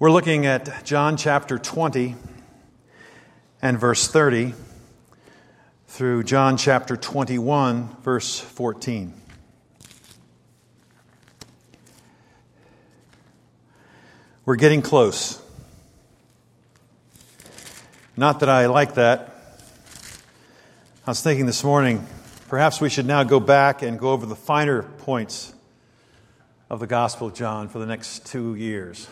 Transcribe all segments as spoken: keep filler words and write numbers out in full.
We're looking at John chapter twenty and verse thirty through John chapter twenty-one, verse fourteen. We're getting close. Not that I like that. I was thinking this morning, perhaps we should now go back and go over the finer points of the Gospel of John for the next two years.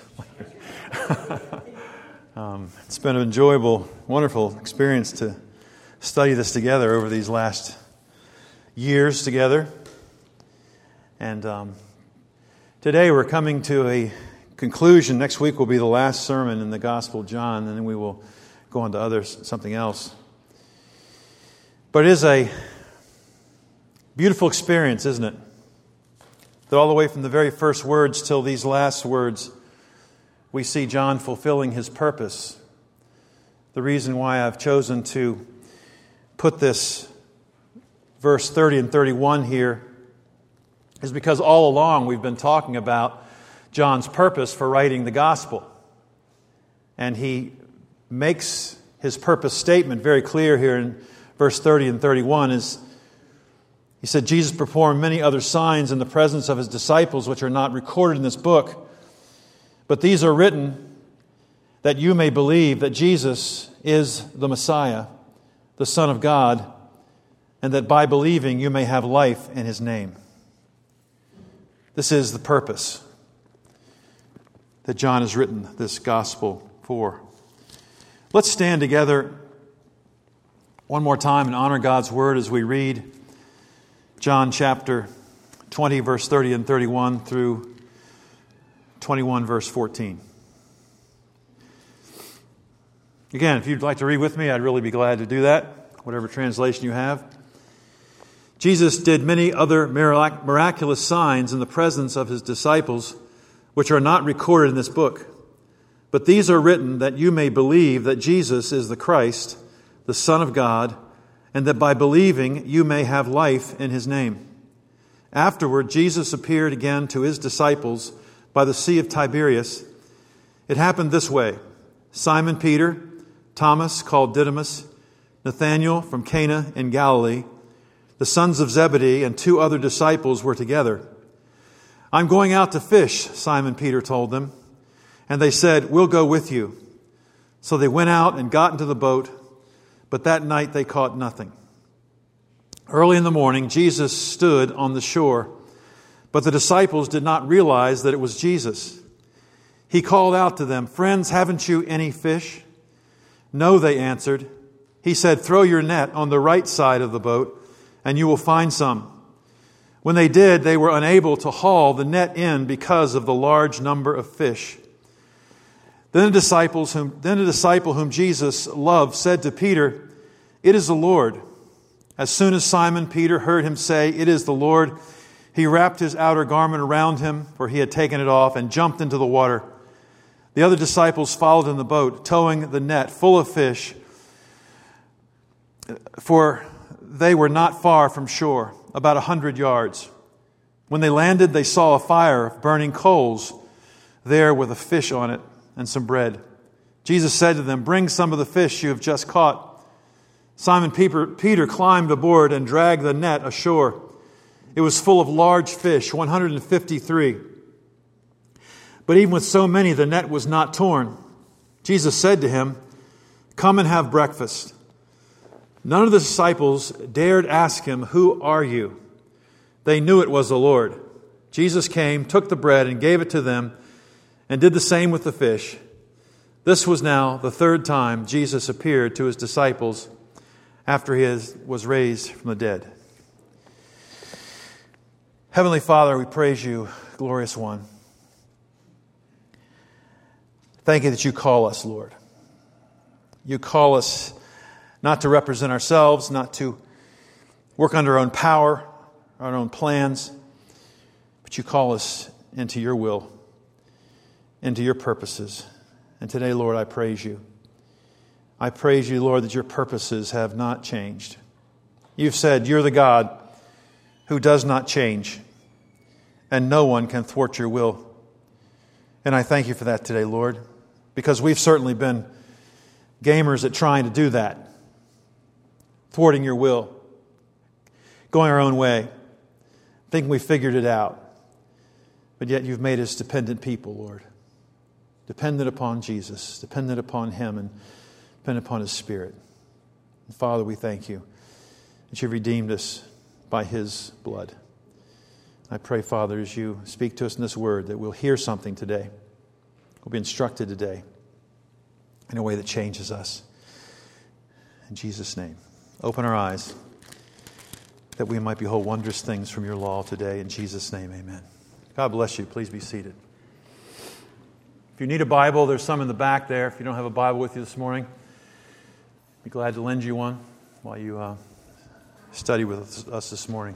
um, it's been an enjoyable, wonderful experience to study this together over these last years together. And um, today we're coming to a conclusion. Next week will be the last sermon in the Gospel of John, and then we will go on to others, something else. But it is a beautiful experience, isn't it? That all the way from the very first words till these last words, we see John fulfilling his purpose. The reason why I've chosen to put this verse thirty and thirty-one here is because all along we've been talking about John's purpose for writing the gospel. And he makes his purpose statement very clear here in verse thirty and thirty-one. Is he said, Jesus performed many other signs in the presence of his disciples, which are not recorded in this book. But these are written that you may believe that Jesus is the Messiah, the Son of God, and that by believing you may have life in his name. This is the purpose that John has written this gospel for. Let's stand together one more time and honor God's word as we read John chapter twenty, verse thirty and thirty-one through twenty-one, verse fourteen. Again, if you'd like to read with me, I'd really be glad to do that, whatever translation you have. Jesus did many other mirac- miraculous signs in the presence of his disciples, which are not recorded in this book. But these are written that you may believe that Jesus is the Christ, the Son of God, and that by believing you may have life in his name. Afterward, Jesus appeared again to his disciples by the Sea of Tiberias. It happened this way. Simon Peter, Thomas called Didymus, Nathanael from Cana in Galilee, the sons of Zebedee, and two other disciples were together. I'm going out to fish, Simon Peter told them. And they said, we'll go with you. So they went out and got into the boat, but that night they caught nothing. Early in the morning, Jesus stood on the shore, but the disciples did not realize that it was Jesus. He called out to them, friends, haven't you any fish? No, they answered. He said, throw your net on the right side of the boat, and you will find some. When they did, they were unable to haul the net in because of the large number of fish. Then a, disciples whom, then a disciple whom Jesus loved said to Peter, it is the Lord. As soon as Simon Peter heard him say, it is the Lord, he wrapped his outer garment around him, for he had taken it off, and jumped into the water. The other disciples followed in the boat, towing the net full of fish, for they were not far from shore, about a hundred yards. When they landed, they saw a fire of burning coals there with a fish on it and some bread. Jesus said to them, bring some of the fish you have just caught. Simon Peter climbed aboard and dragged the net ashore. It was full of large fish, one hundred fifty-three. But even with so many, the net was not torn. Jesus said to him, come and have breakfast. None of the disciples dared ask him, who are you? They knew it was the Lord. Jesus came, took the bread, and gave it to them, and did the same with the fish. This was now the third time Jesus appeared to his disciples after he was raised from the dead. Heavenly Father, we praise you, glorious one. Thank you that you call us, Lord. You call us not to represent ourselves, not to work under our own power, our own plans, but you call us into your will, into your purposes. And today, Lord, I praise you. I praise you, Lord, that your purposes have not changed. You've said you're the God who does not change, and no one can thwart your will. And I thank you for that today, Lord. because we've certainly been gamers at trying to do that, thwarting your will, going our own way, thinking we figured it out. But yet you've made us dependent people, Lord. Dependent upon Jesus, dependent upon Him, and dependent upon His Spirit. And Father, we thank You that You've redeemed us by His blood. I pray, Father, as You speak to us in this word, that we'll hear something today. We'll be instructed today in a way that changes us. In Jesus' name, open our eyes that we might behold wondrous things from Your law today. In Jesus' name, amen. God bless you. Please be seated. If you need a Bible, there's some in the back there. If you don't have a Bible with you this morning, I'd be glad to lend you one while you uh, study with us this morning.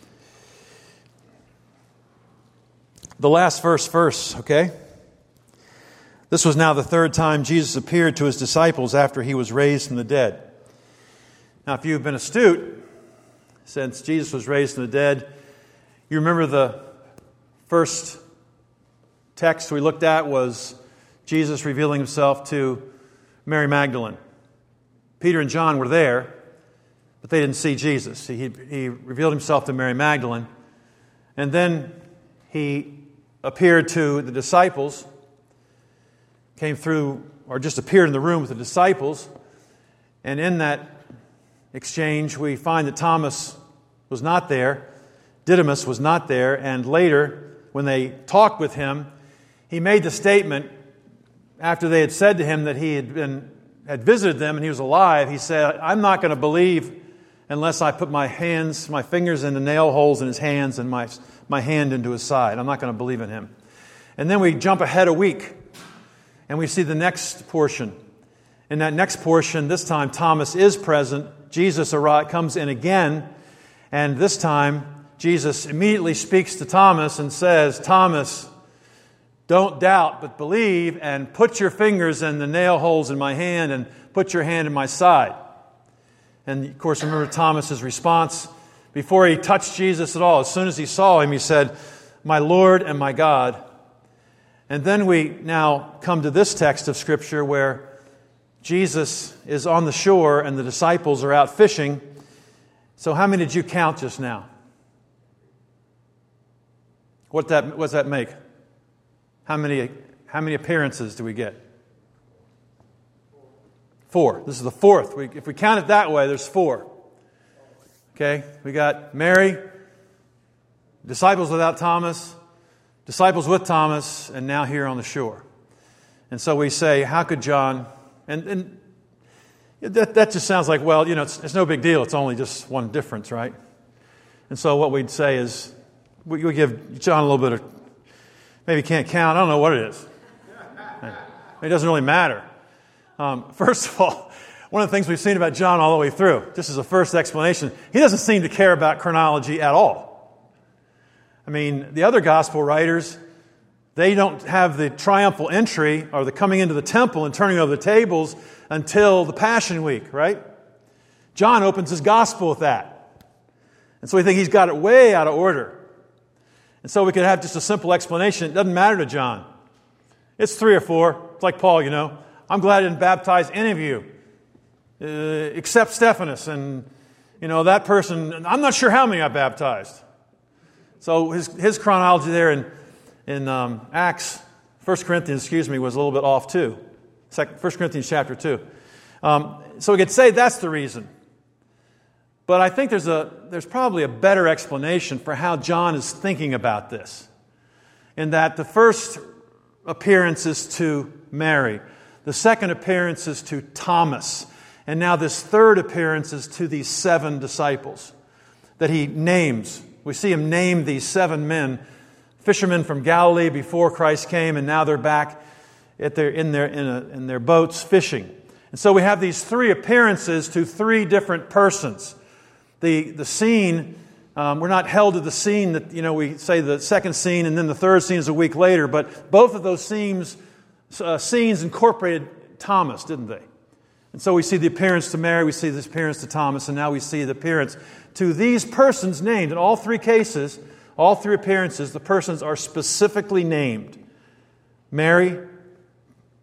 The last verse first, okay? This was now the third time Jesus appeared to His disciples after He was raised from the dead. Now, if you've been astute, since Jesus was raised from the dead, you remember the first text we looked at was Jesus revealing Himself to Mary Magdalene. Peter and John were there, but they didn't see Jesus. He, he revealed Himself to Mary Magdalene, and then He appeared to the disciples, came through, or just appeared in the room with the disciples, and in that exchange we find that Thomas was not there, Didymus was not there, and later, when they talked with Him, He made the statement, after they had said to Him that He had been had visited them and He was alive, He said, I'm not going to believe unless I put my hands, my fingers in the nail holes in His hands and my, my hand into His side. I'm not going to believe in Him. And then we jump ahead a week and we see the next portion. In that next portion, this time Thomas is present. Jesus arrives, comes in again, and this time Jesus immediately speaks to Thomas and says, Thomas, don't doubt, but believe, and put your fingers in the nail holes in my hand and put your hand in my side. And of course, remember Thomas's response before he touched Jesus at all. As soon as he saw Him, he said, my Lord and my God. And then we now come to this text of Scripture where Jesus is on the shore and the disciples are out fishing. So how many did you count just now? What that what does that make? How many how many appearances do we get? Four. This is the fourth. We, if we count it that way, there's four. Okay, we got Mary, disciples without Thomas, disciples with Thomas, and now here on the shore. And so we say, how could John, and, and that, that just sounds like, well, you know, it's, it's no big deal. It's only just one difference, right? And so what we'd say is, we, we give John a little bit of, maybe can't count, I don't know what it is. It doesn't really matter. Um, first of all, one of the things we've seen about John all the way through, just as a first explanation, he doesn't seem to care about chronology at all. I mean, the other gospel writers, they don't have the triumphal entry or the coming into the temple and turning over the tables until the Passion Week, right? John opens his gospel with that. And so we think he's got it way out of order. And so we could have just a simple explanation. It doesn't matter to John. It's three or four. It's like Paul, you know. I'm glad I didn't baptize any of you, uh, except Stephanas. And, you know, that person, I'm not sure how many I baptized. So his his chronology there in, in um, Acts, First Corinthians, excuse me, was a little bit off too. First Corinthians chapter two. Um, so we could say that's the reason. But I think there's a there's probably a better explanation for how John is thinking about this. In that the first appearance is to Mary. The second appearance is to Thomas. And now this third appearance is to these seven disciples that he names. We see him name these seven men, fishermen from Galilee before Christ came, and now they're back at their, in, their, in, a, in their boats fishing. And so we have these three appearances to three different persons. The, the scene, um, we're not held to the scene that, you know, we say the second scene and then the third scene is a week later, but both of those scenes, uh, scenes incorporated Thomas, didn't they? And so we see the appearance to Mary, we see the appearance to Thomas, and now we see the appearance to these persons named. In all three cases, all three appearances, the persons are specifically named. Mary,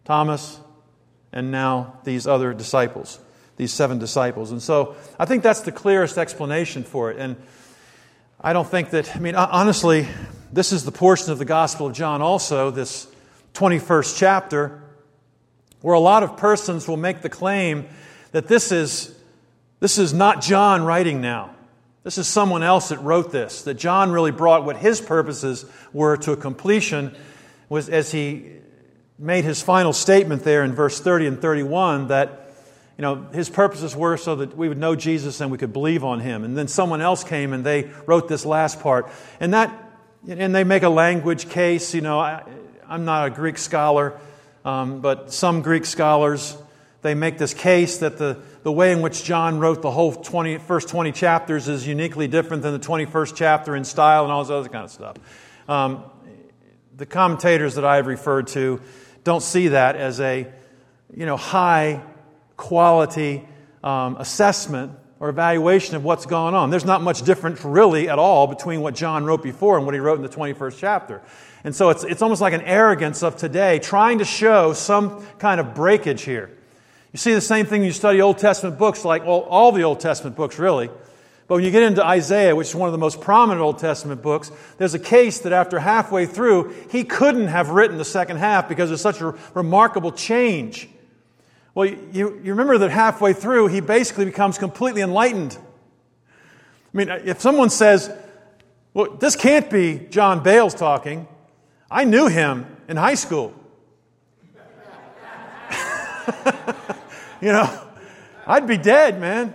Thomas, and now these other disciples, these seven disciples. And so I think that's the clearest explanation for it. And I don't think that, I mean, honestly, this is the portion of the Gospel of John also, this twenty-first chapter, where a lot of persons will make the claim that this is, this is not John writing now. This is someone else that wrote this, that John really brought what his purposes were to a completion was as he made his final statement there in verse thirty and thirty-one that, you know, his purposes were so that we would know Jesus and we could believe on him. And then someone else came and they wrote this last part. And that, and they make a language case. You know, I, I'm not a Greek scholar, um, but some Greek scholars, they make this case that the, the way in which John wrote the whole twenty, first twenty chapters is uniquely different than the twenty-first chapter in style and all this other kind of stuff. Um, the commentators that I've referred to don't see that as a, you know, high quality um, assessment or evaluation of what's going on. There's not much difference really at all between what John wrote before and what he wrote in the twenty-first chapter. And so it's it's almost like an arrogance of today trying to show some kind of breakage here. You see the same thing when you study Old Testament books, like well, all the Old Testament books really. But when you get into Isaiah, which is one of the most prominent Old Testament books, there's a case that after halfway through, he couldn't have written the second half because there's such a remarkable change. Well, you, you remember that halfway through, he basically becomes completely enlightened. I mean, if someone says, well, this can't be John Bales talking. I knew him in high school. You know, I'd be dead, man.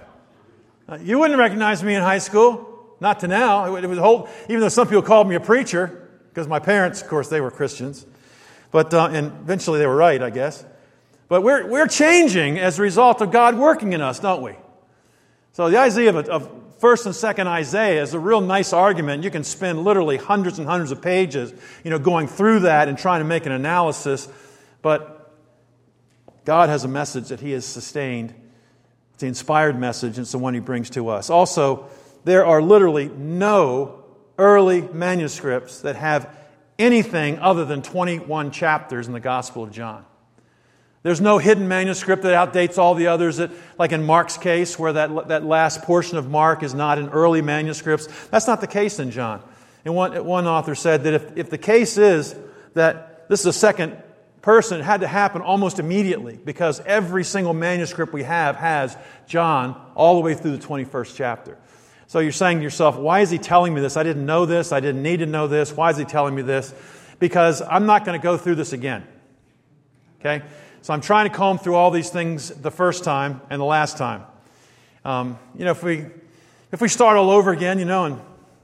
You wouldn't recognize me in high school. Not to now. It was whole, even though some people called me a preacher, because my parents, of course, they were Christians. But uh, and eventually they were right, I guess. But we're we're changing as a result of God working in us, don't we? So the idea of, of first and second Isaiah is a real nice argument. You can spend literally hundreds and hundreds of pages, you know, going through that and trying to make an analysis. But God has a message that He has sustained. It's the inspired message, and it's the one He brings to us. Also, there are literally no early manuscripts that have anything other than twenty-one chapters in the Gospel of John. There's no hidden manuscript that outdates all the others, that, like in Mark's case, where that, that last portion of Mark is not in early manuscripts. That's not the case in John. And one, one author said that if, if the case is that this is a second person, it had to happen almost immediately because every single manuscript we have has John all the way through the twenty-first chapter. So you're saying to yourself, why is he telling me this? I didn't know this. I didn't need to know this. Why is he telling me this? Because I'm not going to go through this again. Okay? So I'm trying to comb through all these things the first time and the last time. Um, you know, if we if we start all over again, you know, and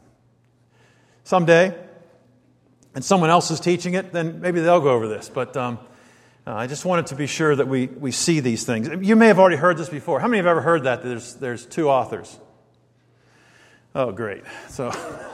someday, and someone else is teaching it, then maybe they'll go over this. But um, uh, I just wanted to be sure that we, we see these things. You may have already heard this before. How many have ever heard that there's there's two authors? Oh, great. So,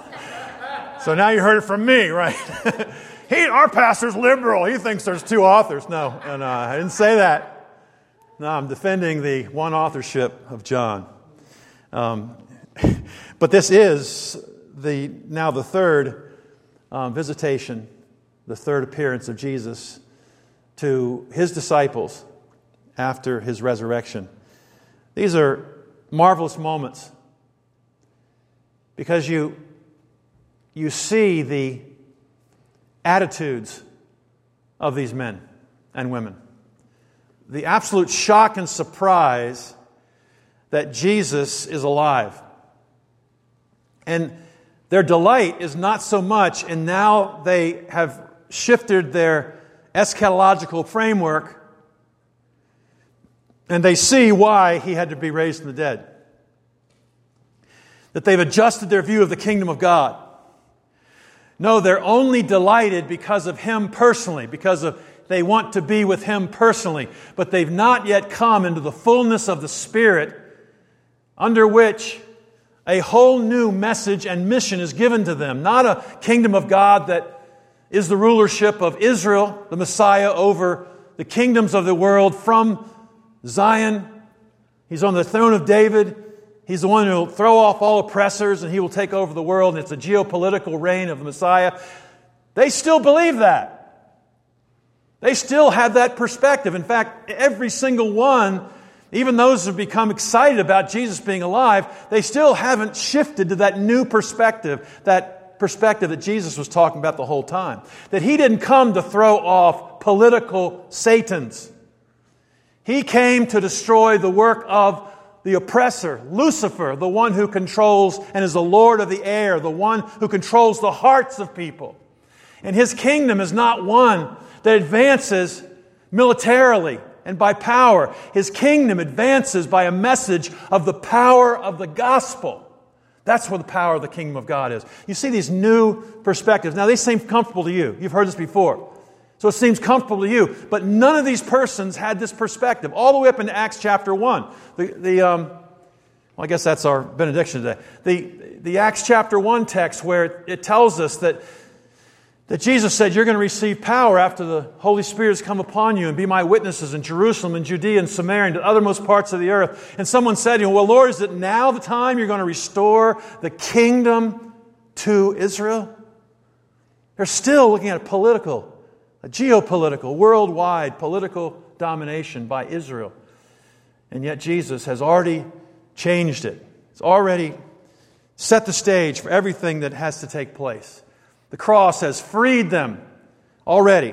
so now you heard it from me, right? He, our pastor's liberal. He thinks there's two authors. No, and uh, I didn't say that. No, I'm defending the one authorship of John. Um, but this is the now the third um, visitation, the third appearance of Jesus to His disciples after His resurrection. These are marvelous moments because you you see the attitudes of these men and women. The absolute shock and surprise that Jesus is alive. And their delight is not so much, and now they have shifted their eschatological framework, and they see why He had to be raised from the dead. That they've adjusted their view of the kingdom of God. No, they're only delighted because of Him personally, because of they want to be with Him personally. But they've not yet come into the fullness of the Spirit, under which a whole new message and mission is given to them. Not a kingdom of God that is the rulership of Israel, the Messiah, over the kingdoms of the world from Zion. He's on the throne of David. He's the one who will throw off all oppressors and He will take over the world, and it's a geopolitical reign of the Messiah. They still believe that. They still have that perspective. In fact, every single one, even those who have become excited about Jesus being alive, they still haven't shifted to that new perspective, that perspective that Jesus was talking about the whole time. That He didn't come to throw off political Satans. He came to destroy the work of the oppressor, Lucifer, the one who controls and is the Lord of the air, the one who controls the hearts of people. And His kingdom is not one that advances militarily and by power. His kingdom advances by a message of the power of the gospel. That's where the power of the kingdom of God is. You see these new perspectives. Now, they seem comfortable to you. You've heard this before. So it seems comfortable to you. But none of these persons had this perspective. All the way up into Acts chapter one. The, the um, well, I guess that's our benediction today. The, the Acts chapter one text where it, it tells us that, that Jesus said, you're going to receive power after the Holy Spirit has come upon you and be my witnesses in Jerusalem and Judea and Samaria and the uttermost parts of the earth. And someone said, you know, well, Lord, is it now the time you're going to restore the kingdom to Israel? They're still looking at political A geopolitical, worldwide political domination by Israel. And yet Jesus has already changed it. He's already set the stage for everything that has to take place. The cross has freed them already.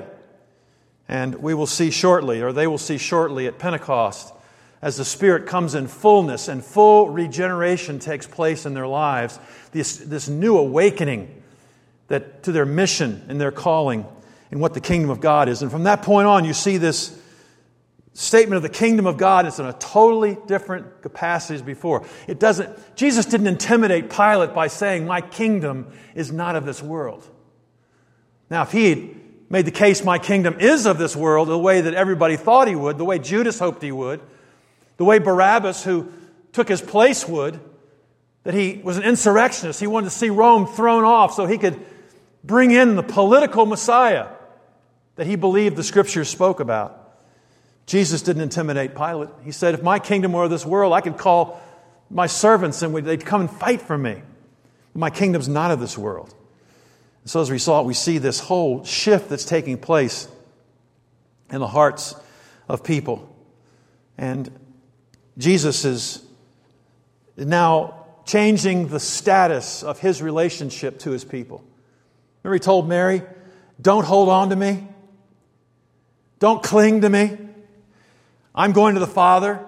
And we will see shortly, or they will see shortly at Pentecost, as the Spirit comes in fullness and full regeneration takes place in their lives, this, this new awakening that to their mission and their calling and what the kingdom of God is. And from that point on, you see this statement of the kingdom of God is in a totally different capacity as before. It doesn't, Jesus didn't intimidate Pilate by saying, my kingdom is not of this world. Now, if he had made the case, my kingdom is of this world, the way that everybody thought he would, the way Judas hoped he would, the way Barabbas, who took his place, would, that he was an insurrectionist. He wanted to see Rome thrown off so he could bring in the political Messiah that he believed the Scriptures spoke about. Jesus didn't intimidate Pilate. He said, if my kingdom were of this world, I could call my servants and they'd come and fight for me. My kingdom's not of this world. So as a result, we see this whole shift that's taking place in the hearts of people. And Jesus is now changing the status of His relationship to His people. Remember He told Mary, don't hold on to me. Don't cling to me. I'm going to the Father.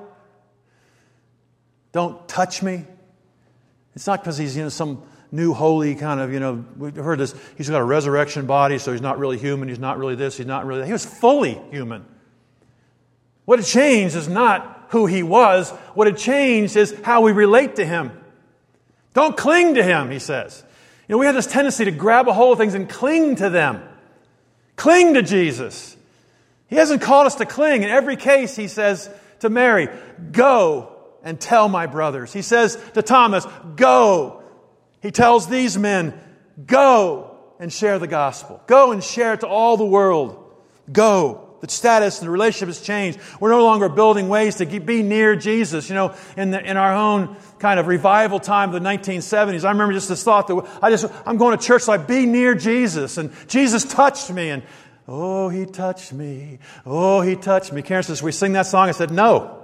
Don't touch me. It's not because He's, you know, some new holy kind of, you know, we've heard this, He's got a resurrection body, so He's not really human, He's not really this, He's not really that. He was fully human. What had changed is not who He was. What had changed is how we relate to Him. Don't cling to Him, He says. You know, we have this tendency to grab a hold of things and cling to them. Cling to Jesus. He hasn't called us to cling. In every case, He says to Mary, go and tell my brothers. He says to Thomas, go. He tells these men, go and share the gospel. Go and share it to all the world. Go. The status and the relationship has changed. We're no longer building ways to be near Jesus. You know, in the, in our own kind of revival time of the nineteen seventies, I remember just this thought that I just, I'm going to church so I be near Jesus. And Jesus touched me. And, oh, He touched me. Oh, He touched me. Karen says, we sing that song. I said, no.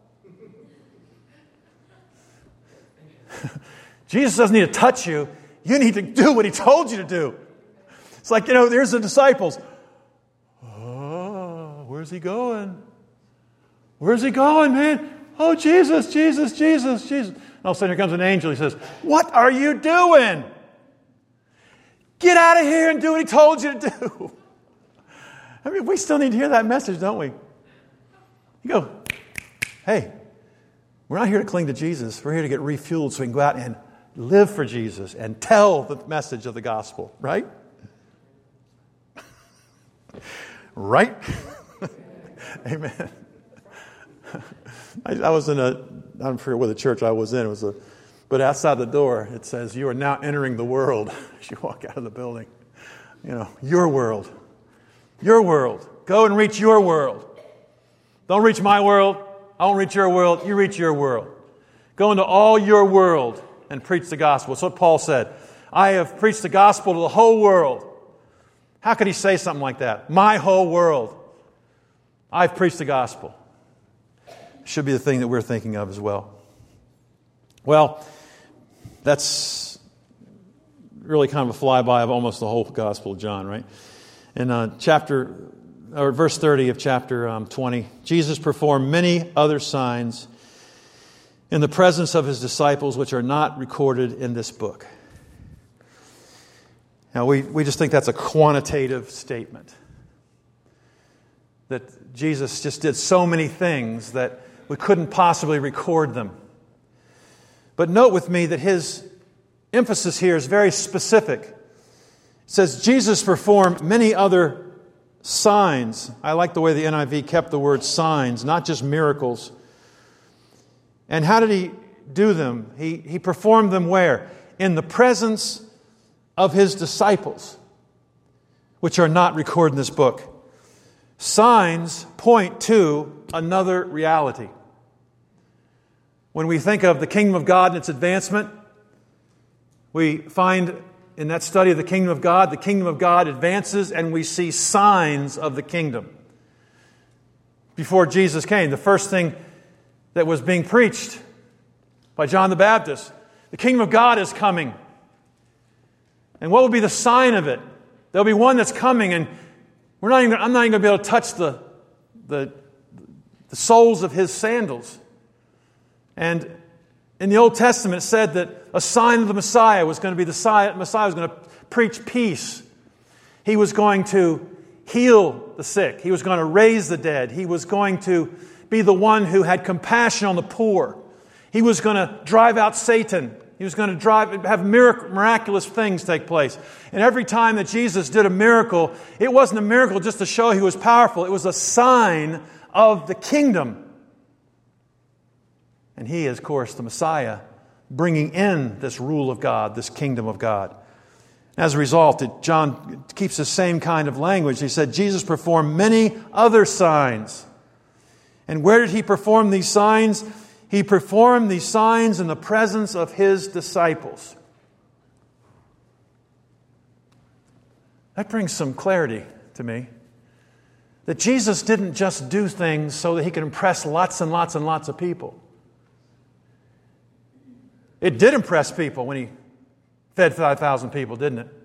Jesus doesn't need to touch you. You need to do what He told you to do. It's like, you know, there's the disciples. Oh, where's He going? Where's He going, man? Oh, Jesus, Jesus, Jesus, Jesus. And all of a sudden here comes an angel. He says, what are you doing? Get out of here and do what He told you to do. I mean, we still need to hear that message, don't we? You go, hey, we're not here to cling to Jesus. We're here to get refueled so we can go out and live for Jesus and tell the message of the gospel, right? Right? Amen. I, I was in a, I don't forget what the church I was in. It was a, but outside the door, it says, you are now entering the world as you walk out of the building. You know, your world. Your world. Go and reach your world. Don't reach my world. I won't reach your world. You reach your world. Go into all your world and preach the gospel. That's what Paul said. I have preached the gospel to the whole world. How could he say something like that? My whole world. I've preached the gospel. Should be the thing that we're thinking of as well. Well, that's really kind of a flyby of almost the whole Gospel of John, right? In uh, chapter, or verse thirty of chapter um, twenty, Jesus performed many other signs in the presence of his disciples, which are not recorded in this book. Now, we, we just think that's a quantitative statement. That Jesus just did so many things that we couldn't possibly record them. But note with me that his emphasis here is very specific. It says, Jesus performed many other signs. I like the way the N I V kept the word signs, not just miracles. And how did he do them? He, he performed them where? In the presence of his disciples, which are not recorded in this book. Signs point to another reality. When we think of the kingdom of God and its advancement, we find in that study of the kingdom of God, the kingdom of God advances and we see signs of the kingdom. Before Jesus came, the first thing that was being preached by John the Baptist, the kingdom of God is coming. And what will be the sign of it? There'll be one that's coming, and we're not even, I'm not even going to be able to touch the, the, the soles of his sandals. And in the Old Testament, it said that a sign of the Messiah was going to be the Messiah, Messiah was going to preach peace. He was going to heal the sick. He was going to raise the dead. He was going to be the one who had compassion on the poor. He was going to drive out Satan. He was going to drive, have mirac- miraculous things take place. And every time that Jesus did a miracle, it wasn't a miracle just to show he was powerful. It was a sign of the kingdom. And he is, of course, the Messiah, bringing in this rule of God, this kingdom of God. As a result, it, John keeps the same kind of language. He said, Jesus performed many other signs. And where did he perform these signs? He performed these signs in the presence of his disciples. That brings some clarity to me. That Jesus didn't just do things so that he could impress lots and lots and lots of people. It did impress people when he fed five thousand people, didn't it?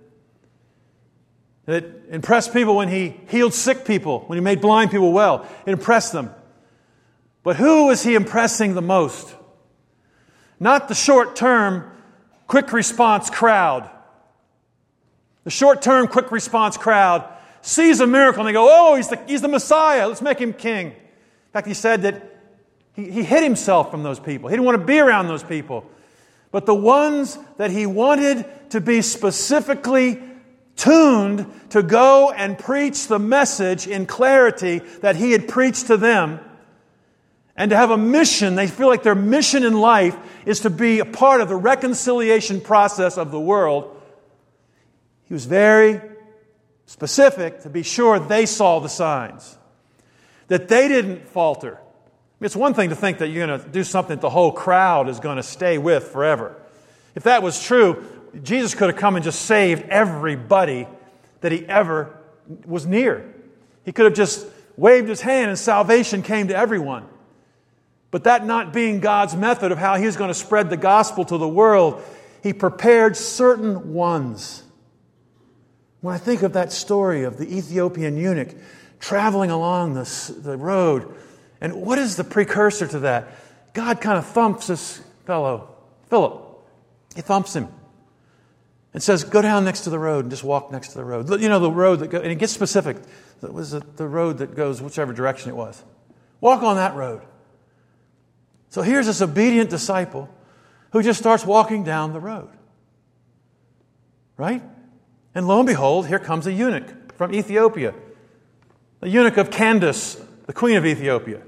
It impressed people when he healed sick people, when he made blind people well. It impressed them. But who was he impressing the most? Not the short-term, quick response crowd. The short-term, quick response crowd sees a miracle and they go, oh, he's the, he's the Messiah. Let's make him king. In fact, he said that he, he hid himself from those people. He didn't want to be around those people. But the ones that he wanted to be specifically tuned to go and preach the message in clarity that he had preached to them, and to have a mission, they feel like their mission in life is to be a part of the reconciliation process of the world. He was very specific to be sure they saw the signs, that they didn't falter. It's one thing to think that you're going to do something that the whole crowd is going to stay with forever. If that was true, Jesus could have come and just saved everybody that he ever was near. He could have just waved his hand and salvation came to everyone. But that not being God's method of how he was going to spread the gospel to the world, he prepared certain ones. When I think of that story of the Ethiopian eunuch traveling along the, the road, and what is the precursor to that? God kind of thumps this fellow, Philip. He thumps him and says, go down next to the road and just walk next to the road. You know, the road that goes, and it gets specific. It was the road that goes whichever direction it was. Walk on that road. So here's this obedient disciple who just starts walking down the road. Right? And lo and behold, here comes a eunuch from Ethiopia. The eunuch of Candace, the queen of Ethiopia.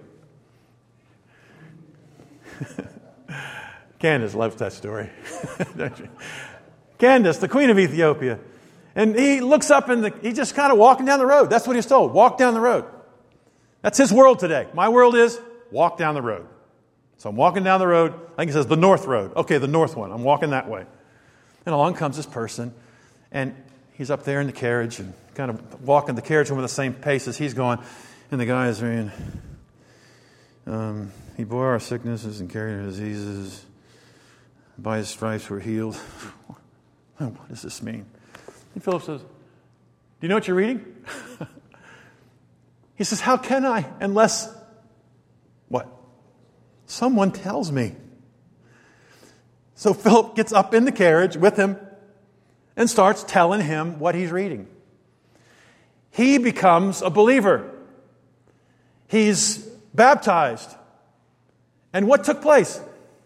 Candace loves that story. Don't you? Candace, the queen of Ethiopia. And he looks up and he's just kind of walking down the road. That's what he's told. Walk down the road. That's his world today. My world is walk down the road. So I'm walking down the road. I think it says the north road. Okay, the north one. I'm walking that way. And along comes this person. And he's up there in the carriage and kind of walking the carriage with the same pace as he's going. And the guy is reading, um, he bore our sicknesses and carried our diseases. By his stripes we're healed. What does this mean? And Philip says, do you know what you're reading? He says, how can I unless, what? Someone tells me. So Philip gets up in the carriage with him and starts telling him what he's reading. He becomes a believer. He's baptized. And what took place?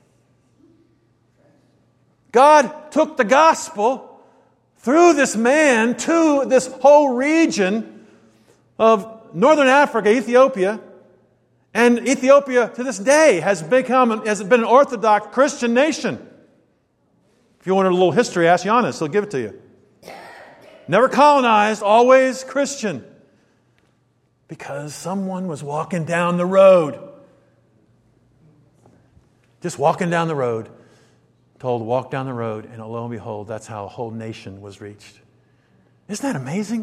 God took the gospel through this man to this whole region of northern Africa, Ethiopia. And Ethiopia to this day has become has been an Orthodox Christian nation. If you want a little history, ask Giannis, he'll give it to you. Never colonized, always Christian. Because someone was walking down the road. Just walking down the road. Told to walk down the road, and lo and behold, that's how a whole nation was reached. Isn't that amazing?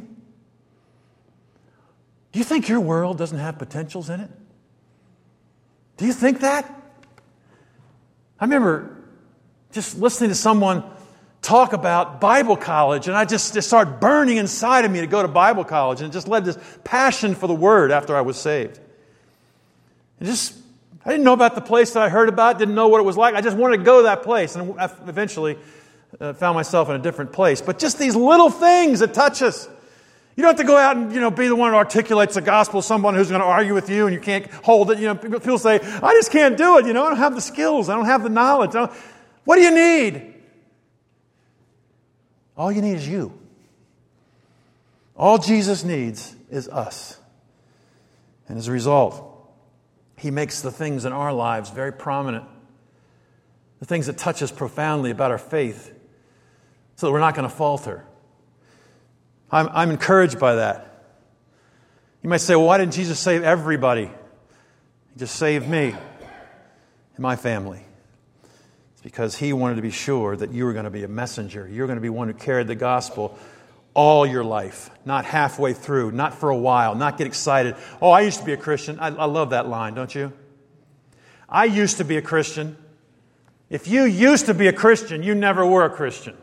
Do you think your world doesn't have potentials in it? Do you think that? I remember just listening to someone talk about Bible college, and I just, just started burning inside of me to go to Bible college, and it just led this passion for the Word after I was saved. It just I didn't know about the place that I heard about, didn't know what it was like. I just wanted to go to that place. And I eventually uh, found myself in a different place. But just these little things that touch us. You don't have to go out and, you know, be the one who articulates the gospel, someone who's going to argue with you and you can't hold it. You know, people say, I just can't do it. You know, I don't have the skills. I don't have the knowledge. I don't... What do you need? All you need is you. All Jesus needs is us. And as a result, He makes the things in our lives very prominent. The things that touch us profoundly about our faith. So that we're not going to falter. I'm, I'm encouraged by that. You might say, well, why didn't Jesus save everybody? He just saved me and my family. It's because He wanted to be sure that you were going to be a messenger. You're going to be one who carried the gospel all your life, not halfway through, not for a while, not get excited. Oh, I used to be a Christian. I, I love that line, don't you? I used to be a Christian. If you used to be a Christian, you never were a Christian.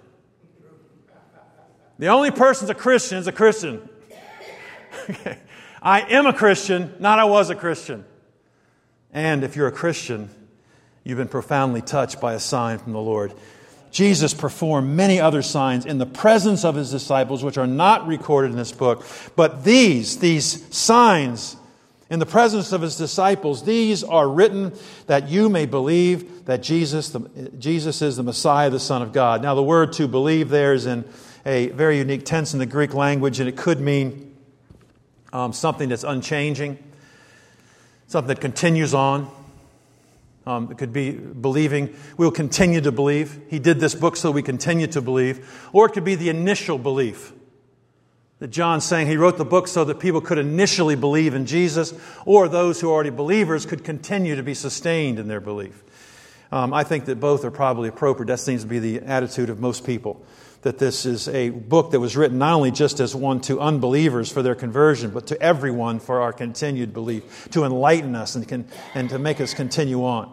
The only person's a Christian is a Christian. Okay. I am a Christian, not I was a Christian. And if you're a Christian, you've been profoundly touched by a sign from the Lord. Jesus performed many other signs in the presence of His disciples, which are not recorded in this book. But these, these signs in the presence of His disciples, these are written that you may believe that Jesus, the, Jesus is the Messiah, the Son of God. Now, the word to believe there is in a very unique tense in the Greek language, and it could mean um, something that's unchanging, something that continues on. Um, it could be believing, we'll continue to believe. He did this book so we continue to believe. Or it could be the initial belief. That John's saying he wrote the book so that people could initially believe in Jesus, or those who are already believers could continue to be sustained in their belief. Um, I think that both are probably appropriate. That seems to be the attitude of most people. That this is a book that was written not only just as one to unbelievers for their conversion, but to everyone for our continued belief, to enlighten us and, can, and to make us continue on.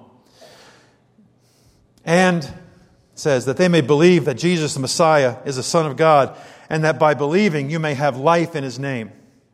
And it says that they may believe that Jesus the Messiah is the Son of God, and that by believing you may have life in His name.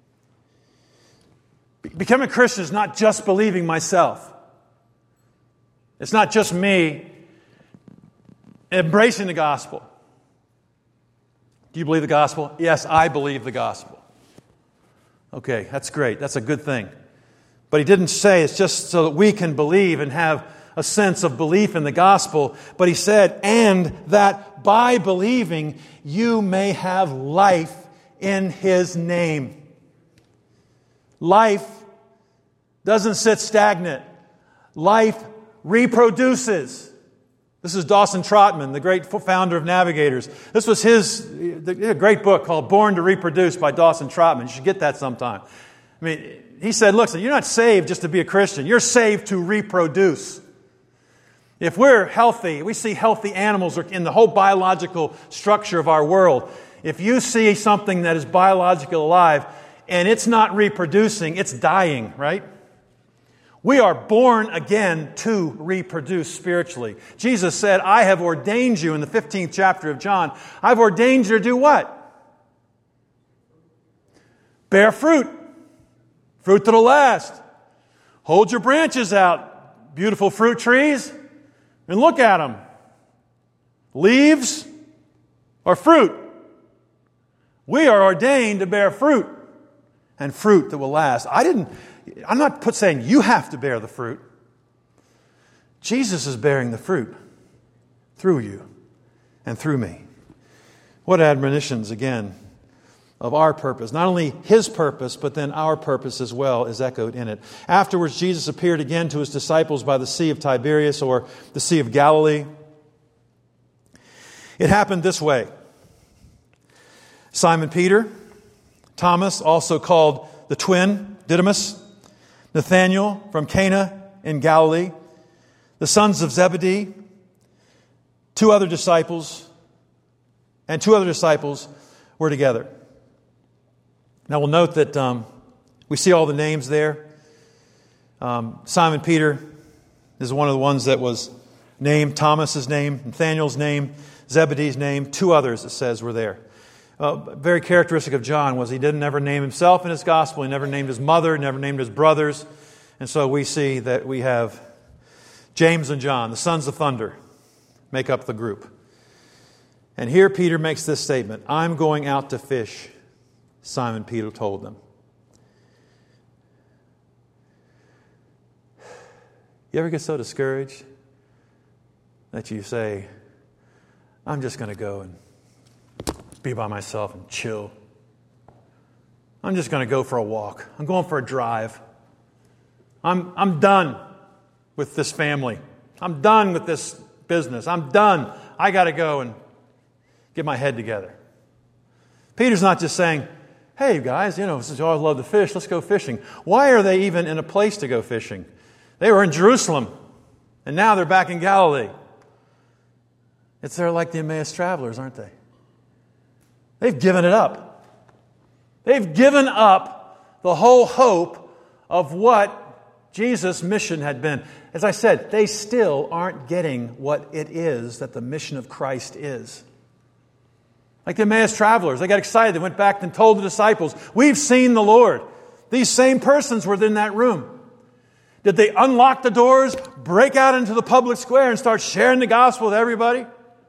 Becoming a Christian is not just believing myself. It's not just me embracing the gospel. Do you believe the gospel? Yes, I believe the gospel. Okay, that's great. That's a good thing. But He didn't say it's just so that we can believe and have a sense of belief in the gospel, but He said, and that by believing you may have life in His name. Life doesn't sit stagnant. Life reproduces. This is Dawson Trotman, the great founder of Navigators. This was his a great book called Born to Reproduce by Dawson Trotman. You should get that sometime. I mean, he said, look, you're not saved just to be a Christian. You're saved to reproduce. If we're healthy, we see healthy animals in the whole biological structure of our world. If you see something that is biologically alive, and it's not reproducing, it's dying, right? We are born again to reproduce spiritually. Jesus said, I have ordained you in the fifteenth chapter of John. I've ordained you to do what? Bear fruit. Fruit that'll last. Hold your branches out, beautiful fruit trees, and look at them. Leaves or fruit? We are ordained to bear fruit, and fruit that will last. I didn't, I'm not put saying you have to bear the fruit. Jesus is bearing the fruit through you and through me. What admonitions, again, of our purpose. Not only His purpose, but then our purpose as well is echoed in it. Afterwards, Jesus appeared again to His disciples by the Sea of Tiberias, or the Sea of Galilee. It happened this way. Simon Peter, Thomas, also called the twin, Didymus, Nathanael from Cana in Galilee, the sons of Zebedee, two other disciples, and two other disciples were together. Now we'll note that um, we see all the names there. Um, Simon Peter is one of the ones that was named. Thomas's name, Nathanael's name, Zebedee's name. Two others, it says, were there. Uh, very characteristic of John was he didn't ever name himself in his gospel. He never named his mother, never named his brothers. And so we see that we have James and John, the sons of thunder, make up the group. And here Peter makes this statement, I'm going out to fish. Simon Peter told them. You ever get so discouraged that you say, I'm just going to go and be by myself and chill. I'm just going to go for a walk. I'm going for a drive. I'm, I'm done with this family. I'm done with this business. I'm done. I got to go and get my head together. Peter's not just saying, hey guys, you know, since you always love to fish, let's go fishing. Why are they even in a place to go fishing? They were in Jerusalem, and now they're back in Galilee. It's they're like the Emmaus travelers, aren't they? They've given it up. They've given up the whole hope of what Jesus' mission had been. As I said, they still aren't getting what it is that the mission of Christ is. Like the Emmaus travelers, they got excited. They went back and told the disciples, we've seen the Lord. These same persons were in that room. Did they unlock the doors, break out into the public square and start sharing the gospel with everybody?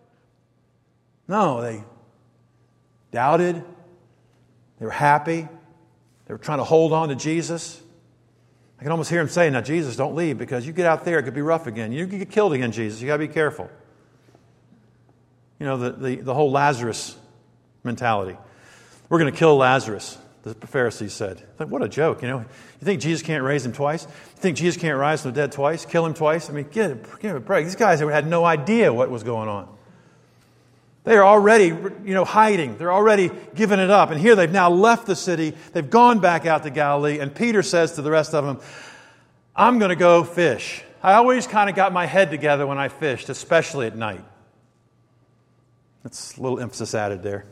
No, they doubted. They were happy. They were trying to hold on to Jesus. I can almost hear them saying, now Jesus, don't leave, because you get out there, it could be rough again. You could get killed again, Jesus. You got to be careful. You know, the, the, the whole Lazarus mentality. We're going to kill Lazarus, the Pharisees said. Like, what a joke, you know. You think Jesus can't raise him twice? You think Jesus can't rise from the dead twice? Kill him twice? I mean, give it, give it a break. These guys had no idea what was going on. They are already, you know, hiding. They're already giving it up. And here they've now left the city. They've gone back out to Galilee. And Peter says to the rest of them, I'm going to go fish. I always kind of got my head together when I fished, especially at night. That's a little emphasis added there.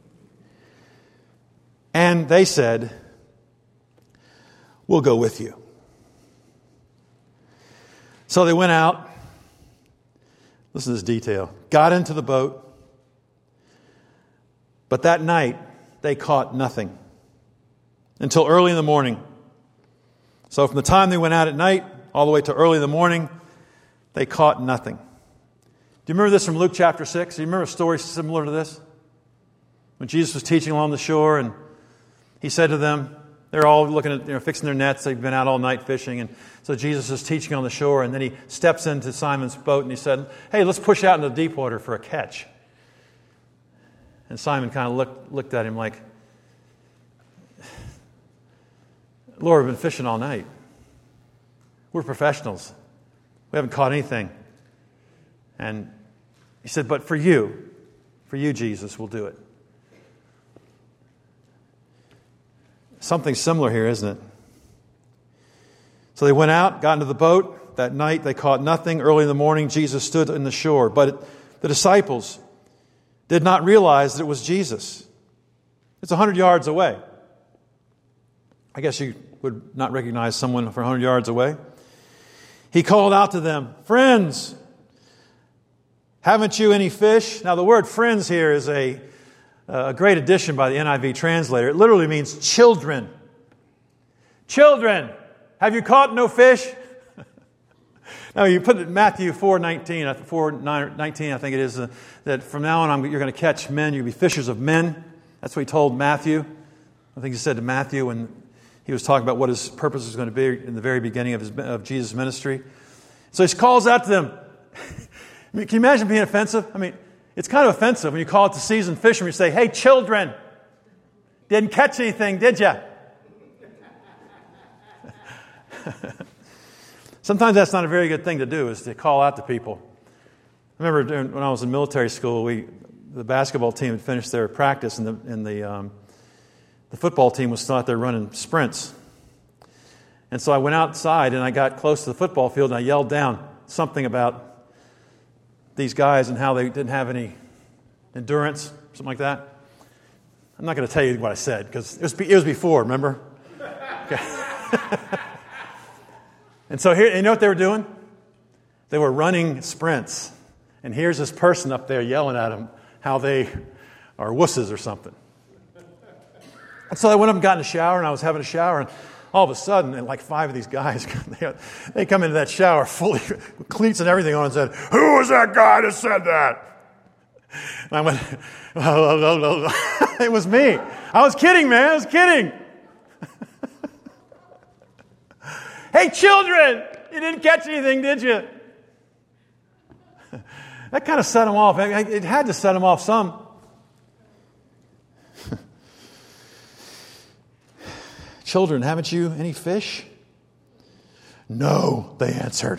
And they said, we'll go with you. So they went out. Listen to this detail. Got into the boat. But that night, they caught nothing until early in the morning. So from the time they went out at night all the way to early in the morning, they caught nothing. Do you remember this from Luke chapter six? Do you remember a story similar to this? When Jesus was teaching along the shore and He said to them, they're all looking at, you know, fixing their nets. They've been out all night fishing. And so Jesus is teaching on the shore, and then He steps into Simon's boat and He said, hey, let's push out into the deep water for a catch. And Simon kind of looked, looked at him like, Lord, we've been fishing all night. We're professionals. We haven't caught anything. And He said, but for you, for you, Jesus, we'll do it. Something similar here, isn't it? So they went out, got into the boat. That night they caught nothing. Early in the morning, Jesus stood in the shore. But the disciples did not realize that it was Jesus. It's a hundred yards away. I guess you would not recognize someone from one hundred yards away. He called out to them, "Friends, haven't you any fish?" Now the word friends here is a, a great addition by the N I V translator. It literally means children. Children, have you caught no fish? Now you put it in Matthew four nineteen, four nineteen, I think it is, uh, that from now on I'm, you're going to catch men, you'll be fishers of men. That's what he told Matthew. I think he said to Matthew when he was talking about what his purpose was going to be in the very beginning of, his, of Jesus' ministry. So he calls out to them. I mean, can you imagine being offensive? I mean, it's kind of offensive when you call it the seasoned fisherman. You say, "Hey, children, didn't catch anything, did you?" Sometimes that's not a very good thing to do, is to call out to people. I remember during, when I was in military school, we the basketball team had finished their practice, and the and the um, the football team was still out there running sprints. And so I went outside and I got close to the football field and I yelled down something about these guys and how they didn't have any endurance, something like that. I'm not going to tell you what I said because it was it was before. Remember? Okay. And so here, you know what they were doing? They were running sprints. And here's this person up there yelling at them how they are wusses or something. And so I went up and got in the shower, and I was having a shower, and all of a sudden, and like five of these guys, they come into that shower fully, with cleats and everything on, and said, "Who was that guy that said that?" And I went, oh, oh, oh, oh. It was me. I was kidding, man. I was kidding. "Hey, children, you didn't catch anything, did you?" That kind of set them off. It had to set them off some. "Children, haven't you any fish?" "No," they answered.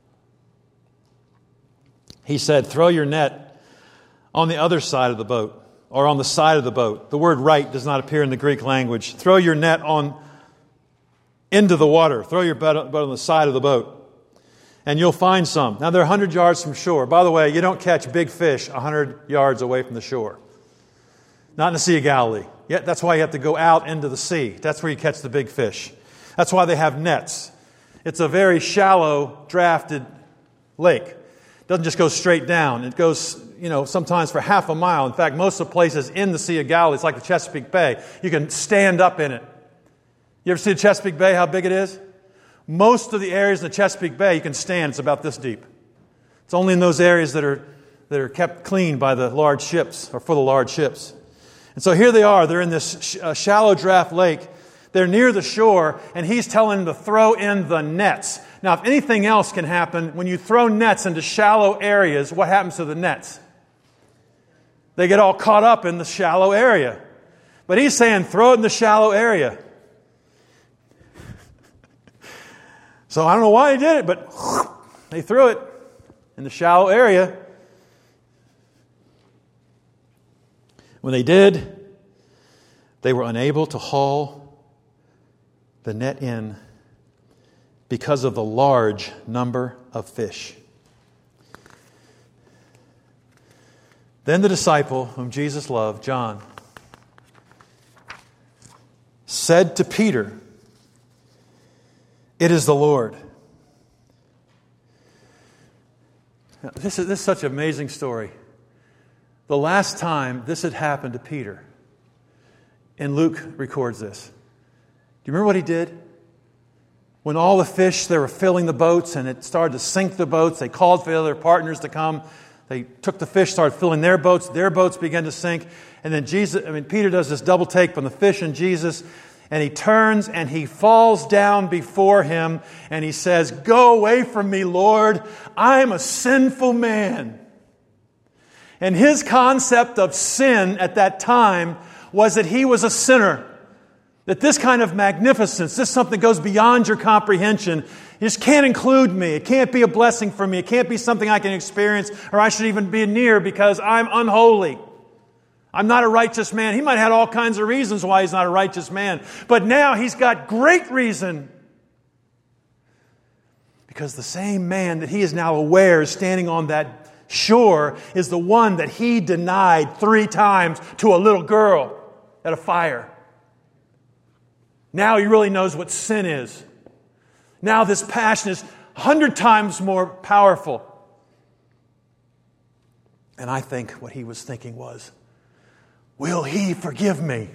He said, "Throw your net on the other side of the boat, or on the side of the boat." The word "right" does not appear in the Greek language. Throw your net on into the water. Throw your boat on the side of the boat, and you'll find some. Now, they're one hundred yards from shore. By the way, you don't catch big fish one hundred yards away from the shore. Not in the Sea of Galilee. Yet that's why you have to go out into the sea. That's where you catch the big fish. That's why they have nets. It's a very shallow, drafted lake. It doesn't just go straight down. It goes, you know, sometimes for half a mile. In fact, most of the places in the Sea of Galilee, it's like the Chesapeake Bay. You can stand up in it. You ever see the Chesapeake Bay, how big it is? Most of the areas in the Chesapeake Bay, you can stand. It's about this deep. It's only in those areas that are that are kept clean by the large ships, or for the large ships. And so here they are. They're in this sh- uh, shallow draft lake. They're near the shore, and he's telling them to throw in the nets. Now, if anything else can happen, when you throw nets into shallow areas, what happens to the nets? They get all caught up in the shallow area. But he's saying, throw it in the shallow area. So I don't know why he did it, but they threw it in the shallow area. When they did, they were unable to haul the net in because of the large number of fish. Then the disciple whom Jesus loved, John, said to Peter, "It is the Lord." Now, this is, this is such an amazing story. The last time this had happened to Peter, and Luke records this. Do you remember what he did? When all the fish, they were filling the boats and it started to sink the boats, they called for the other partners to come. They took the fish, started filling their boats. Their boats began to sink. And then Jesus, I mean, Peter does this double take from the fish and Jesus. And he turns and he falls down before him and he says, "Go away from me, Lord. I'm a sinful man." And his concept of sin at that time was that he was a sinner. That this kind of magnificence, this something that goes beyond your comprehension, just can't include me. It can't be a blessing for me. It can't be something I can experience or I should even be near because I'm unholy. I'm not a righteous man. He might have had all kinds of reasons why he's not a righteous man. But now he's got great reason. Because the same man that he is now aware is standing on that shore is the one that he denied three times to a little girl at a fire. Now he really knows what sin is. Now this passion is a hundred times more powerful. And I think what he was thinking was, will he forgive me?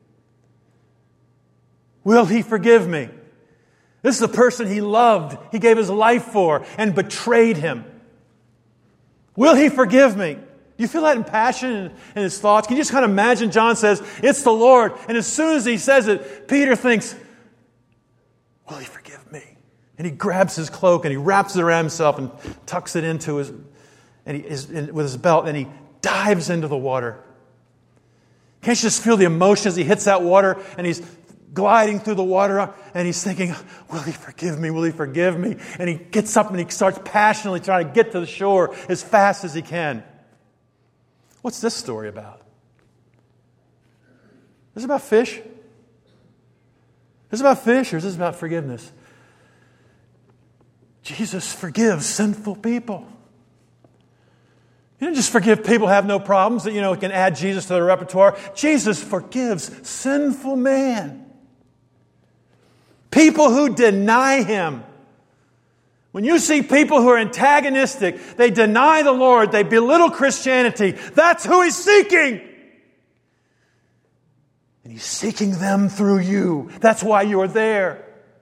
Will he forgive me? This is the person he loved, he gave his life for, and betrayed him. Will he forgive me? Do you feel that in passion in, in his thoughts? Can you just kind of imagine John says, it's the Lord. And as soon as he says it, Peter thinks, will he forgive me? And he grabs his cloak and he wraps it around himself and tucks it into his, and he is in, with his belt, and he dives into the water. Can't you just feel the emotion as he hits that water and he's gliding through the water and he's thinking, will he forgive me? Will he forgive me? And he gets up and he starts passionately trying to get to the shore as fast as he can. What's this story about? Is this about fish? Is this about fish or is this about forgiveness? Jesus forgives sinful people. He didn't just forgive people who have no problems that, you know, can add Jesus to their repertoire. Jesus forgives sinful man. People who deny Him. When you see people who are antagonistic, they deny the Lord, they belittle Christianity, that's who He's seeking. And He's seeking them through you. That's why you are there.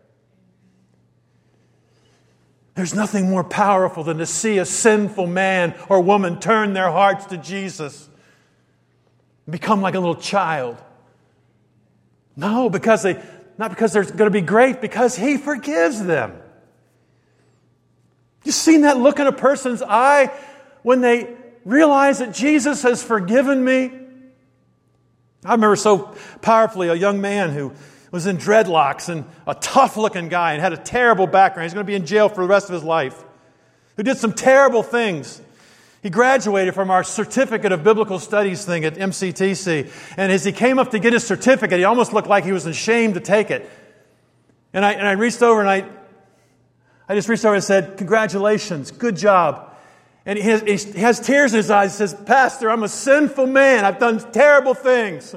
There's nothing more powerful than to see a sinful man or woman turn their hearts to Jesus and become like a little child. No, because they, not because they're going to be great, because He forgives them. You've seen that look in a person's eye when they realize that Jesus has forgiven me? I remember so powerfully a young man who was in dreadlocks and a tough-looking guy and had a terrible background. He's going to be in jail for the rest of his life. Who did some terrible things. He graduated from our Certificate of Biblical Studies thing at M C T C. And as he came up to get his certificate, he almost looked like he was ashamed to take it. And I, and I reached over and I, I just reached over and said, congratulations, good job. And he has, he has tears in his eyes. He says, Pastor, I'm a sinful man. I've done terrible things.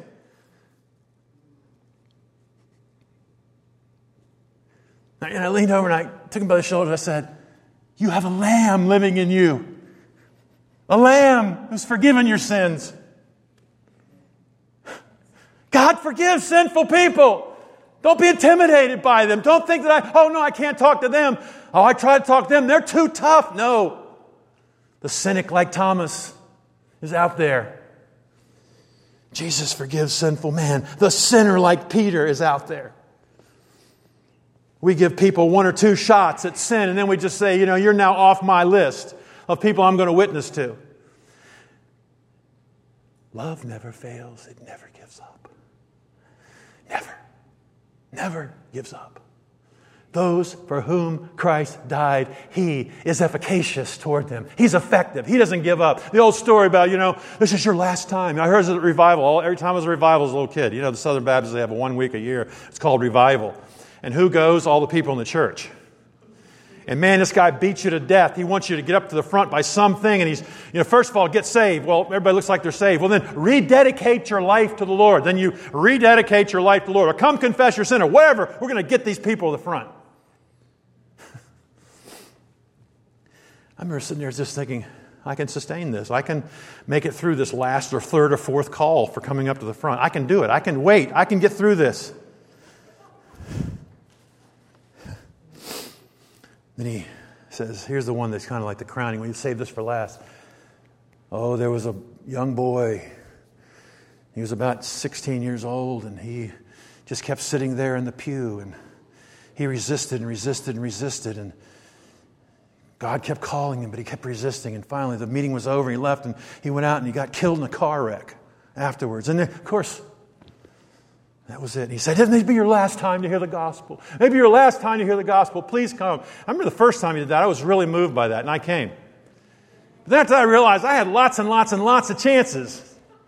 And I leaned over and I took him by the shoulder and I said, you have a lamb living in you. A lamb who's forgiven your sins. God forgives sinful people. Don't be intimidated by them. Don't think that I, oh no, I can't talk to them. Oh, I try to talk to them. They're too tough. No. The cynic like Thomas is out there. Jesus forgives sinful man. The sinner like Peter is out there. We give people one or two shots at sin and then we just say, you know, you're now off my list of people I'm going to witness to. Love never fails. It never gives up. Never. Never gives up. Those for whom Christ died, He is efficacious toward them. He's effective. He doesn't give up. The old story about, you know, this is your last time. I heard it at revival. Every time I was a revival as a little kid. You know, the Southern Baptists, they have a one week a year. It's called revival. And who goes? All the people in the church. And man, this guy beats you to death. He wants you to get up to the front by something. And he's, you know, first of all, get saved. Well, everybody looks like they're saved. Well, then rededicate your life to the Lord. Then you rededicate your life to the Lord. Or come confess your sin or whatever. We're going to get these people to the front. I remember sitting there just thinking, I can sustain this. I can make it through this last or third or fourth call for coming up to the front. I can do it. I can wait. I can get through this. Then he says, here's the one that's kind of like the crowning. We save this for last. Oh, there was a young boy. He was about sixteen years old, and he just kept sitting there in the pew, and he resisted and resisted and resisted, and God kept calling him, but he kept resisting, and finally the meeting was over, and he left, and he went out, and he got killed in a car wreck afterwards. And then, of course, that was it. And he said, "Isn't this be your last time to hear the gospel? Maybe your last time to hear the gospel. Please come." I remember the first time he did that, I was really moved by that, and I came. But then after that, I realized I had lots and lots and lots of chances.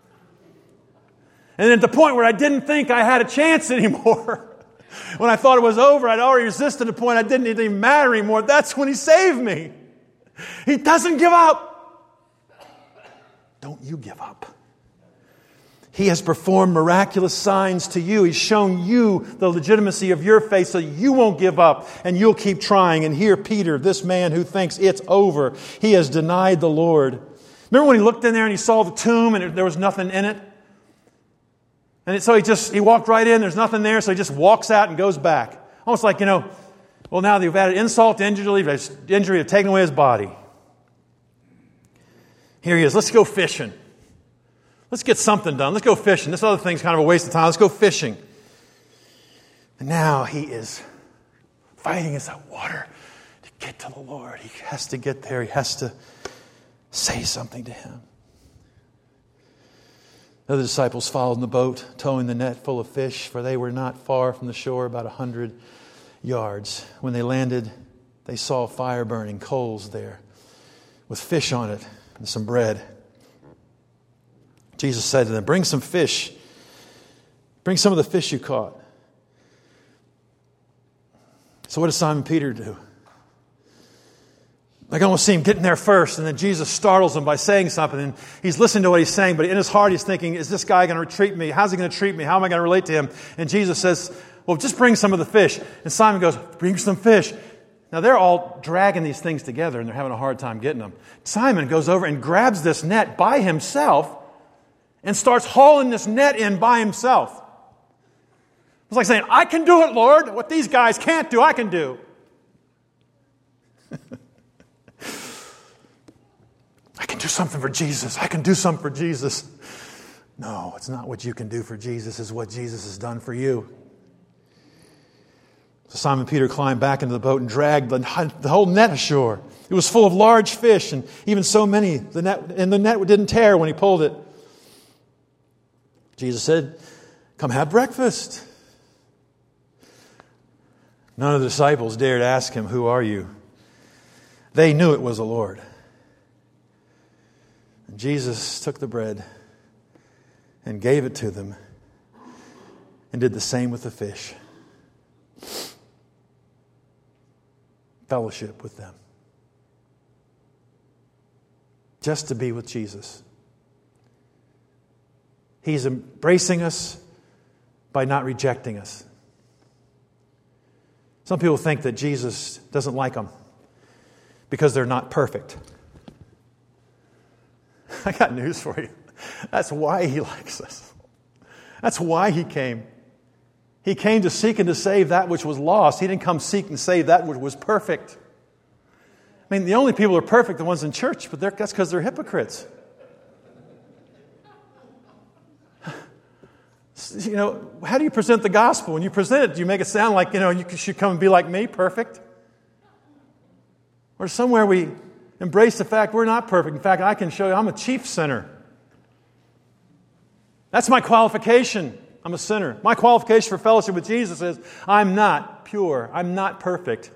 And at the point where I didn't think I had a chance anymore, when I thought it was over, I'd already resisted the point I didn't it didn't even matter anymore. That's when He saved me. He doesn't give up. Don't you give up. He has performed miraculous signs to you. He's shown you the legitimacy of your faith so you won't give up and you'll keep trying. And here Peter, this man who thinks it's over, he has denied the Lord. Remember when he looked in there and he saw the tomb and there was nothing in it? And so he just, he walked right in, there's nothing there, so he just walks out and goes back. Almost like, you know, well, now they've added insult to injury, injury have taken away his body. Here he is, let's go fishing. Let's get something done. Let's go fishing. This other thing's kind of a waste of time. Let's go fishing. And now he is fighting against that water to get to the Lord. He has to get there. He has to say something to him. The other disciples followed in the boat, towing the net full of fish, for they were not far from the shore, about a hundred yards. When they landed, they saw fire burning, coals there, with fish on it and some bread. Jesus said to them, bring some fish. Bring some of the fish you caught. So what does Simon Peter do? I can almost see him getting there first, and then Jesus startles him by saying something, and he's listening to what he's saying, but in his heart he's thinking, is this guy going to treat me? How's he going to treat me? How am I going to relate to him? And Jesus says, well, just bring some of the fish. And Simon goes, bring some fish. Now they're all dragging these things together, and they're having a hard time getting them. Simon goes over and grabs this net by himself and starts hauling this net in by himself. It's like saying, I can do it, Lord. What these guys can't do, I can do. I can do something for Jesus. I can do something for Jesus. No, it's not what you can do for Jesus. It's what Jesus has done for you. So Simon Peter climbed back into the boat and dragged the, the whole net ashore. It was full of large fish, and even so many, the net, and the net didn't tear when he pulled it. Jesus said, come have breakfast. None of the disciples dared ask him, who are you? They knew it was the Lord. And Jesus took the bread and gave it to them and did the same with the fish. Fellowship with them. Just to be with Jesus. He's embracing us by not rejecting us. Some people think that Jesus doesn't like them because they're not perfect. I got news for you. That's why He likes us. That's why He came. He came to seek and to save that which was lost. He didn't come seek and save that which was perfect. I mean, the only people who are perfect are the ones in church, but that's because they're hypocrites. You know, how do you present the gospel? When you present it, do you make it sound like, you know, you should come and be like me, perfect? Or somewhere we embrace the fact we're not perfect. In fact, I can show you I'm a chief sinner. That's my qualification. I'm a sinner. My qualification for fellowship with Jesus is I'm not pure. I'm not perfect.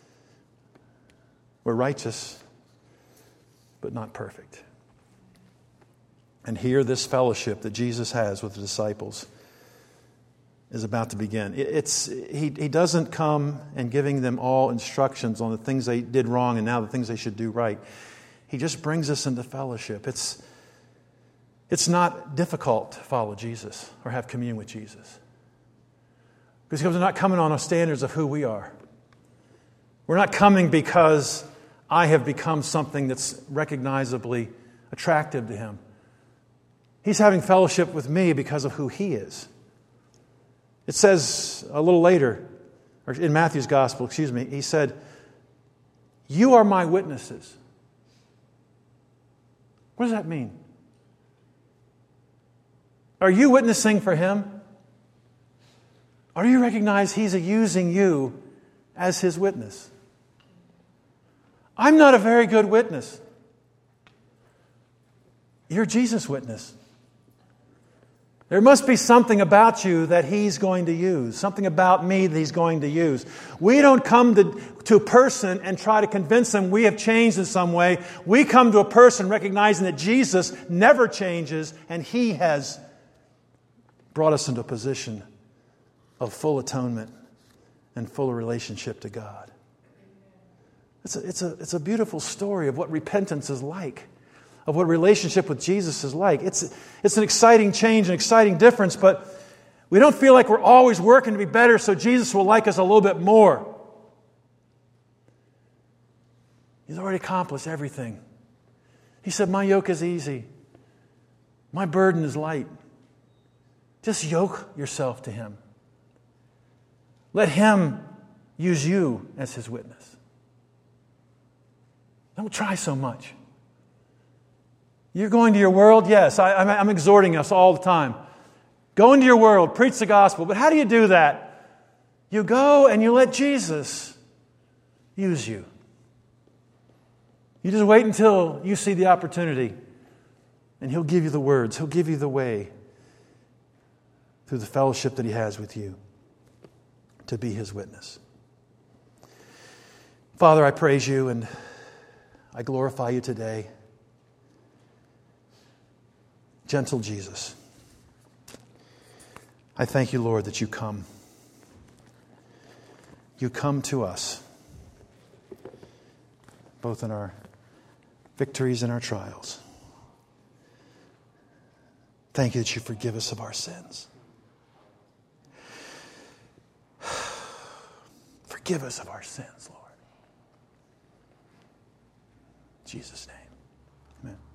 We're righteous, but not perfect. And here, this fellowship that Jesus has with the disciples is about to begin. It's he, he doesn't come and giving them all instructions on the things they did wrong and now the things they should do right. He just brings us into fellowship. It's, it's not difficult to follow Jesus or have communion with Jesus. Because we're not coming on the standards of who we are. We're not coming because I have become something that's recognizably attractive to Him. He's having fellowship with me because of who He is. It says a little later, or in Matthew's gospel, excuse me, He said, you are my witnesses. What does that mean? Are you witnessing for Him? Or do you recognize He's using you as His witness? I'm not a very good witness. You're Jesus' witness. There must be something about you that He's going to use. Something about me that He's going to use. We don't come to, to a person and try to convince them we have changed in some way. We come to a person recognizing that Jesus never changes and He has brought us into a position of full atonement and full relationship to God. It's a, it's a, it's a beautiful story of what repentance is like. of what a relationship with Jesus is like. It's, it's an exciting change, an exciting difference, but we don't feel like we're always working to be better so Jesus will like us a little bit more. He's already accomplished everything. He said, my yoke is easy. My burden is light. Just yoke yourself to Him. Let Him use you as His witness. Don't try so much. You're going to your world? Yes, I, I'm, I'm exhorting us all the time. Go into your world, preach the gospel. But how do you do that? You go and you let Jesus use you. You just wait until you see the opportunity, and He'll give you the words. He'll give you the way through the fellowship that He has with you to be His witness. Father, I praise You and I glorify You today. Gentle Jesus, I thank You, Lord, that You come. You come to us, both in our victories and our trials. Thank You that You forgive us of our sins. Forgive us of our sins, Lord. In Jesus' name, amen.